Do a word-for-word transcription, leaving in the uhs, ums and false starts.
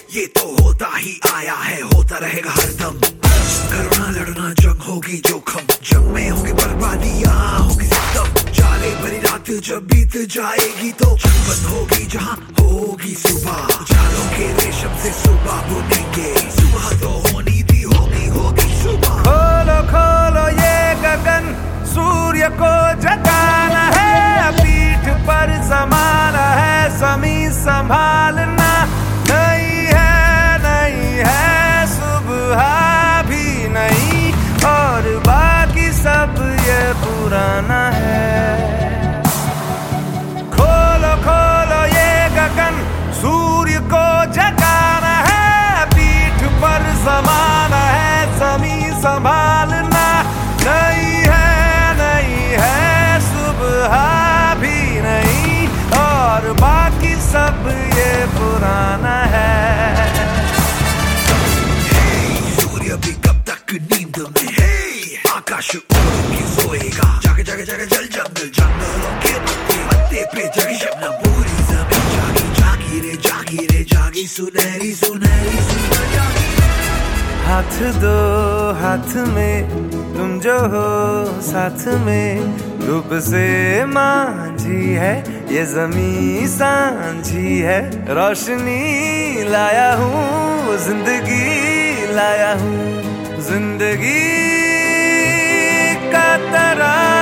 ये तो होता ही आया है, होता रहेगा हरदम। करना लड़ना जंग होगी जोखम, जंग में होगी बर्बादियां होगी सितम। जाले भरी रात जब बीत जाएगी तो जंग बंद होगी जहां होगी सुबह। जालों के रेशम से सुबह बुनेंगे, सुबह तो होनी थी होगी होगी सुबह। खोलो खोलो ये गगन, सूर्य को जगाना है, पीठ पर जमाना है, ज़मीं संभालना। नहीं है नहीं है सुबह भी नहीं, और बाकी सब ये पुराना है। खोलो खोलो ये गगन, सूर्य को जगाना है, पीठ पर जमाना है, ज़मीं संभालना। नहीं है नहीं है सुबह भी नहीं, और बाकी सब ये पुराना है। सूर्य भी कब तक नींद में है, आकाश उड़ के सोएगा। जागे जागे जागे जल जंगल, जंगलों के पत्ते पत्ते पे जगी शबनम। पूरी जमीन जागी जागी रे जागी रे जागी, सुनहरी सुनहरी सुनहरी जागी। हाथ दो हाथ में तुम जो हो साथ में, धूप से मांझी है ये ज़मीं सांझी है। रोशनी लाया हूँ जिंदगी लाया हूँ, जिंदगी का तराना